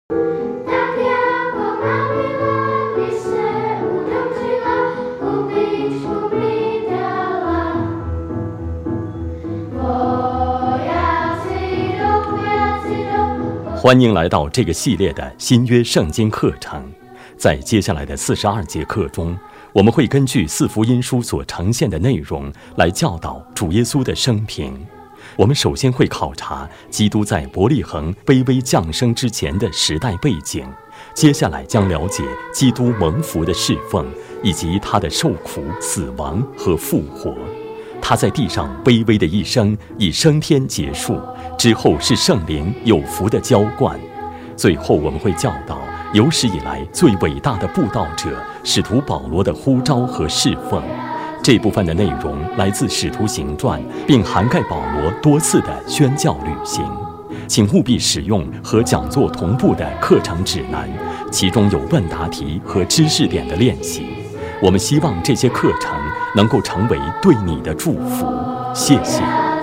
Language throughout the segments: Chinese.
欢迎来到这个系列的新约圣经课程。在接下来的42节课中，我们会根据四福音书所呈现的内容来教导主耶稣的生平。我们首先会考察基督在伯利恒卑微降生之前的时代背景，接下来将了解基督蒙福的侍奉，以及他的受苦、死亡和复活。他在地上卑微的一生以升天结束，之后是圣灵有福的浇灌。最后我们会教导有史以来最伟大的布道者使徒保罗的呼召和侍奉。这部分的内容来自使徒行传，并涵盖保罗多次的宣教旅行。请务必使用和讲座同步的课程指南，其中有问答题和知识点的练习。我们希望这些课程能够成为对你的祝福。谢谢。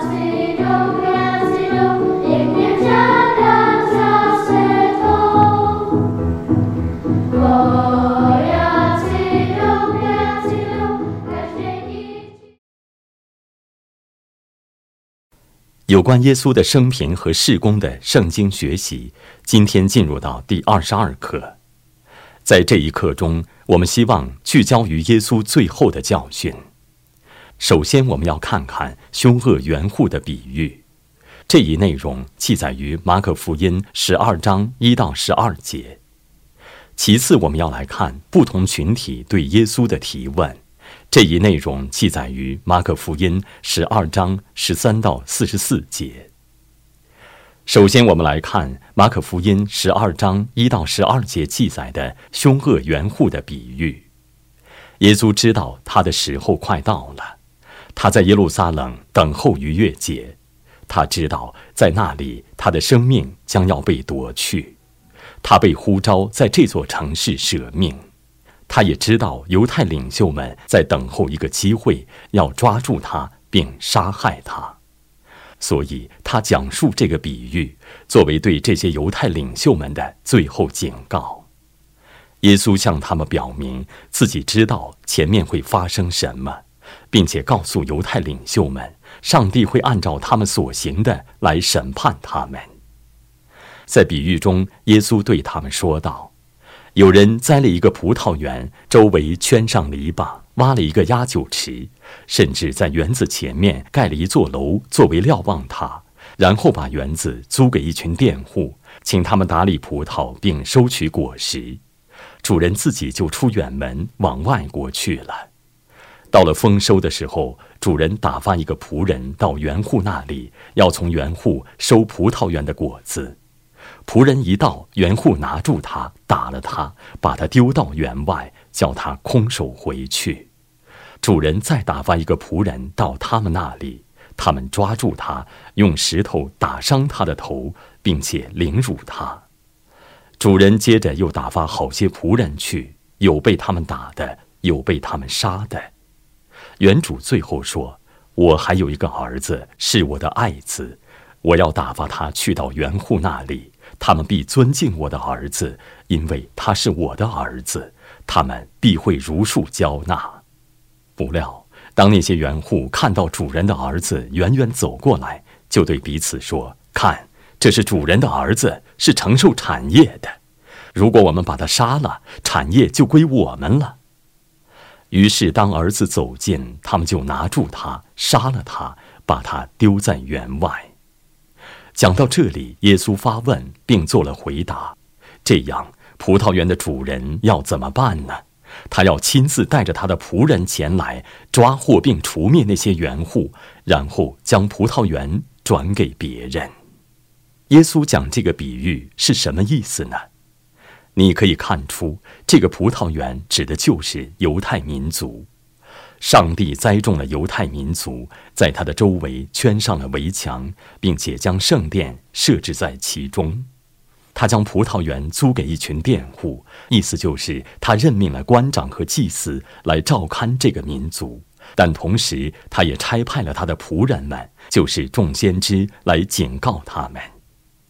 有关耶稣的生平和事工的圣经学习，今天进入到第22课。在这一课中，我们希望聚焦于耶稣最后的教训。首先，我们要看看凶恶园户的比喻。这一内容记载于马可福音12章1到12节。其次，我们要来看不同群体对耶稣的提问。这一内容记载于马可福音12章13到44节。首先，我们来看马可福音12章1到12节记载的凶恶园户的比喻。耶稣知道他的时候快到了，他在耶路撒冷等候逾越节。他知道在那里他的生命将要被夺去，他被呼召在这座城市舍命。他也知道犹太领袖们在等候一个机会，要抓住他并杀害他。所以他讲述这个比喻，作为对这些犹太领袖们的最后警告。耶稣向他们表明自己知道前面会发生什么，并且告诉犹太领袖们，上帝会按照他们所行的来审判他们。在比喻中，耶稣对他们说道：有人栽了一个葡萄园，周围圈上篱笆，挖了一个压酒池，甚至在园子前面盖了一座楼作为瞭望塔，然后把园子租给一群佃户，请他们打理葡萄并收取果实。主人自己就出远门往外国去了。到了丰收的时候，主人打发一个仆人到园户那里，要从园户收葡萄园的果子。仆人一到，园户拿住他，打了他，把他丢到园外，叫他空手回去。主人再打发一个仆人到他们那里，他们抓住他，用石头打伤他的头，并且凌辱他。主人接着又打发好些仆人去，有被他们打的，有被他们杀的。园主最后说：我还有一个儿子，是我的爱子，我要打发他去到园户那里，他们必尊敬我的儿子，因为他是我的儿子，他们必会如数交纳。不料，当那些园户看到主人的儿子远远走过来，就对彼此说：看，这是主人的儿子，是承受产业的。如果我们把他杀了，产业就归我们了。于是当儿子走近，他们就拿住他，杀了他，把他丢在园外。讲到这里，耶稣发问并做了回答。这样，葡萄园的主人要怎么办呢？他要亲自带着他的仆人前来，抓获并除灭那些园户，然后将葡萄园转给别人。耶稣讲这个比喻是什么意思呢？你可以看出，这个葡萄园指的就是犹太民族。上帝栽种了犹太民族，在他的周围圈上了围墙，并且将圣殿设置在其中。他将葡萄园租给一群佃户，意思就是他任命了官长和祭司来照看这个民族，但同时他也差派了他的仆人们，就是众先知，来警告他们。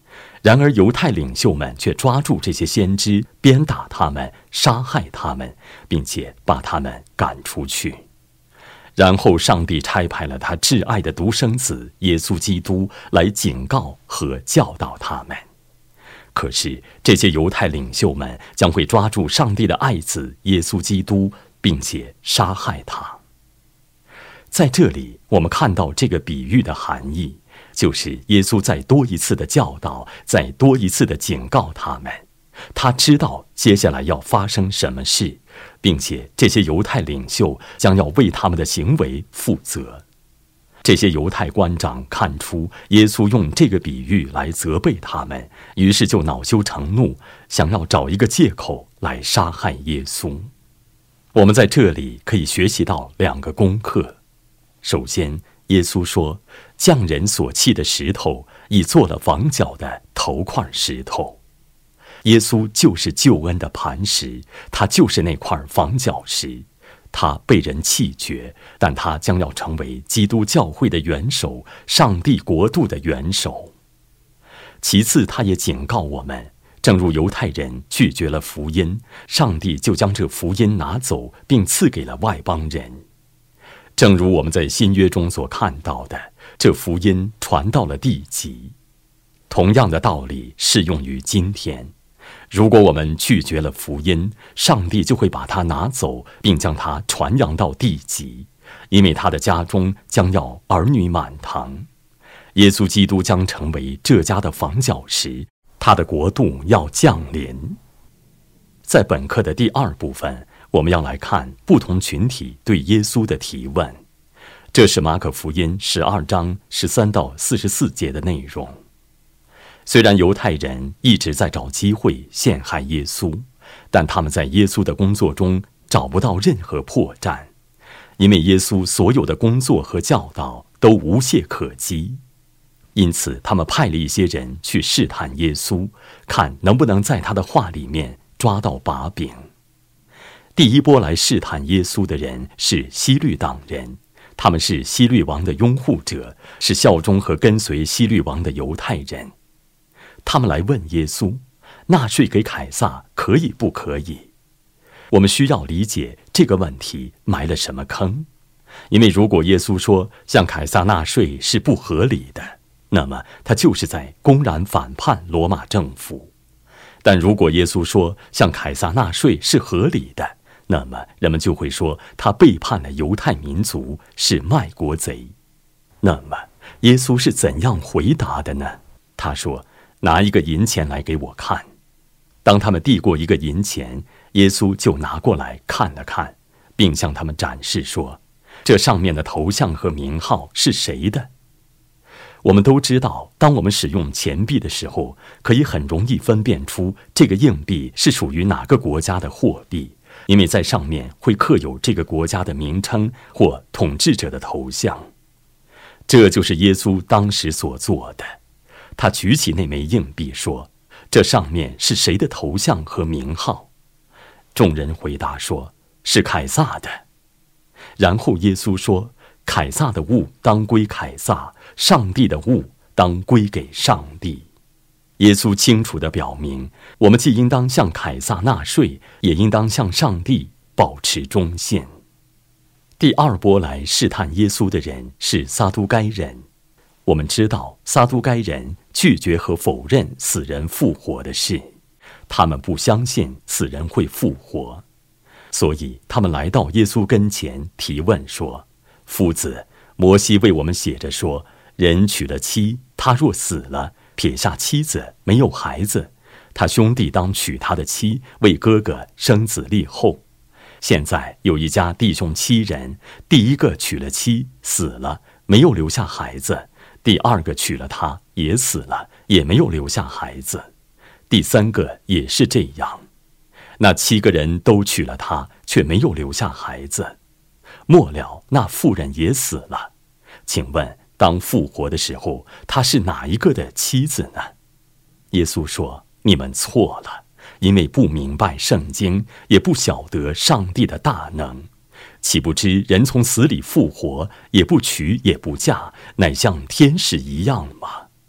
然而犹太领袖们却抓住这些先知，鞭打他们，杀害他们，并且把他们赶出去。然后上帝差派了他挚爱的独生子耶稣基督来警告和教导他们。可是这些犹太领袖们将会抓住上帝的爱子耶稣基督，并且杀害他。在这里我们看到这个比喻的含义，就是耶稣再多一次的教导，再多一次的警告他们。他知道接下来要发生什么事，并且这些犹太领袖将要为他们的行为负责。这些犹太官长看出耶稣用这个比喻来责备他们，于是就恼羞成怒，想要找一个借口来杀害耶稣。我们在这里可以学习到2个功课。首先，耶稣说，匠人所弃的石头已做了房角的头块石头。耶稣就是救恩的磐石，他就是那块房角石。他被人弃绝，但他将要成为基督教会的元首，上帝国度的元首。其次，他也警告我们，正如犹太人拒绝了福音，上帝就将这福音拿走，并赐给了外邦人。正如我们在新约中所看到的，这福音传到了地极。同样的道理适用于今天。如果我们拒绝了福音，上帝就会把它拿走，并将它传扬到地极，因为他的家中将要儿女满堂。耶稣基督将成为这家的房角石，他的国度要降临。在本课的第2部分，我们要来看不同群体对耶稣的提问，这是马可福音12章13到44节的内容。虽然犹太人一直在找机会陷害耶稣，但他们在耶稣的工作中找不到任何破绽，因为耶稣所有的工作和教导都无懈可击。因此他们派了一些人去试探耶稣，看能不能在他的话里面抓到把柄。第一波来试探耶稣的人是希律党人，他们是希律王的拥护者，是效忠和跟随希律王的犹太人。他们来问耶稣，纳税给凯撒可以不可以？我们需要理解这个问题埋了什么坑，因为如果耶稣说向凯撒纳税是不合理的，那么他就是在公然反叛罗马政府。但如果耶稣说向凯撒纳税是合理的，那么人们就会说他背叛了犹太民族，是卖国贼。那么耶稣是怎样回答的呢？他说，拿一个银钱来给我看。当他们递过一个银钱，耶稣就拿过来看了看，并向他们展示说，这上面的头像和名号是谁的？我们都知道，当我们使用钱币的时候，可以很容易分辨出这个硬币是属于哪个国家的货币，因为在上面会刻有这个国家的名称或统治者的头像。这就是耶稣当时所做的。他举起那枚硬币说，这上面是谁的头像和名号？众人回答说，是凯撒的。然后耶稣说，凯撒的物当归凯撒，上帝的物当归给上帝。耶稣清楚地表明，我们既应当向凯撒纳税，也应当向上帝保持忠信。第2波来试探耶稣的人是撒都该人。我们知道撒都该人拒绝和否认死人复活的事，他们不相信死人会复活，所以他们来到耶稣跟前提问说，夫子，摩西为我们写着说，人娶了妻，他若死了，撇下妻子没有孩子，他兄弟当娶他的妻，为哥哥生子立后。现在有一家弟兄7人，第一个娶了妻，死了，没有留下孩子，第2个娶了她，也死了，也没有留下孩子，第3个也是这样。那7个人都娶了她，却没有留下孩子。末了，那妇人也死了。请问，当复活的时候，她是哪一个的妻子呢？耶稣说，你们错了，因为不明白圣经，也不晓得上帝的大能。岂不知人从死里复活，也不娶也不嫁，乃像天使一样吗？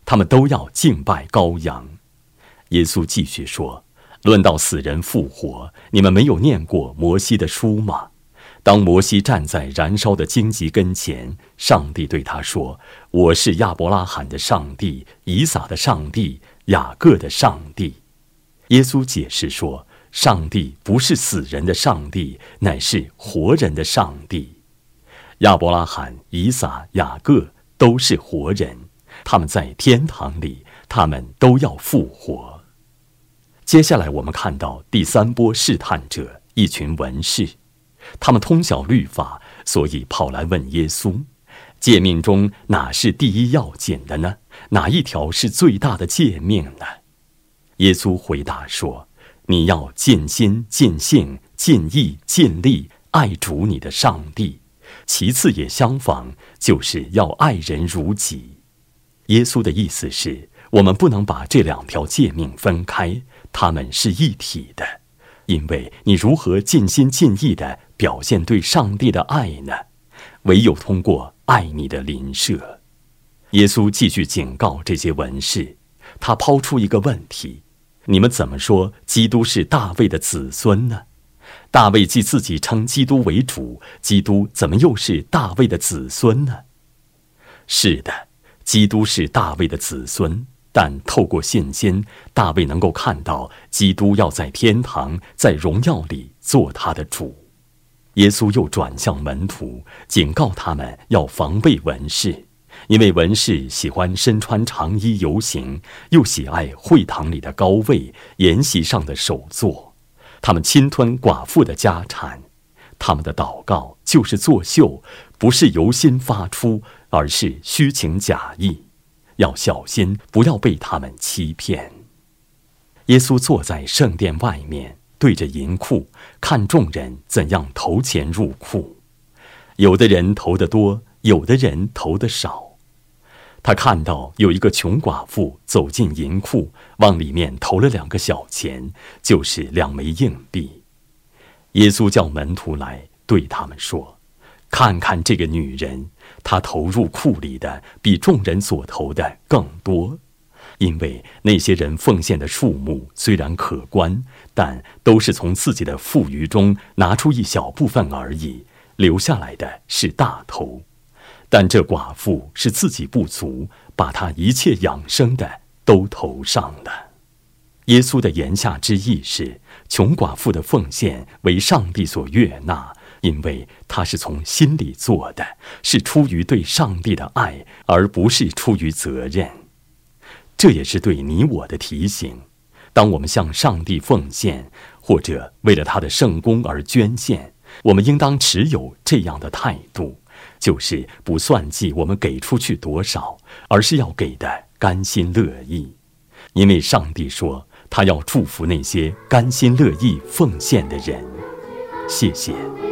他们都要敬拜羔羊。耶稣继续说，论到死人复活，你们没有念过摩西的书吗？当摩西站在燃烧的荆棘跟前，上帝对他说，我是亚伯拉罕的上帝，以撒的上帝，雅各的上帝。耶稣解释说，上帝不是死人的上帝，乃是活人的上帝。亚伯拉罕、以撒、雅各都是活人，他们在天堂里，他们都要复活。接下来我们看到第三波试探者，一群文士，他们通晓律法，所以跑来问耶稣，诫命中哪是第一要紧的呢？哪一条是最大的诫命呢？耶稣回答说，你要尽心、尽性、尽意、尽力爱主你的上帝，其次也相仿，就是要爱人如己。耶稣的意思是，我们不能把这两条诫命分开，它们是一体的。因为你如何尽心尽意地表现对上帝的爱呢？唯有通过爱你的邻舍。耶稣继续警告这些文士，他抛出一个问题，你们怎么说基督是大卫的子孙呢？大卫既自己称基督为主，基督怎么又是大卫的子孙呢？是的，基督是大卫的子孙，但透过信心，大卫能够看到基督要在天堂，在荣耀里做他的主。耶稣又转向门徒，警告他们要防备文士，因为文士喜欢身穿长衣游行，又喜爱会堂里的高位、筵席上的首座，他们侵吞寡妇的家产，他们的祷告就是作秀，不是由心发出，而是虚情假意。要小心，不要被他们欺骗。耶稣坐在圣殿外面，对着银库，看众人怎样投钱入库。有的人投得多，有的人投得少。他看到有一个穷寡妇走进银库，往里面投了2个小钱，就是2枚硬币。耶稣叫门徒来，对他们说，看看这个女人，她投入库里的比众人所投的更多。因为那些人奉献的数目虽然可观，但都是从自己的富余中拿出一小部分而已，留下来的是大头。但这寡妇是自己不足，把她一切养生的都投上了。耶稣的言下之意是，穷寡妇的奉献为上帝所悦纳，因为她是从心里做的，是出于对上帝的爱，而不是出于责任。这也是对你我的提醒，当我们向上帝奉献，或者为了他的圣功而捐献，我们应当持有这样的态度，就是不算计我们给出去多少，而是要给的甘心乐意。因为上帝说，他要祝福那些甘心乐意奉献的人。谢谢。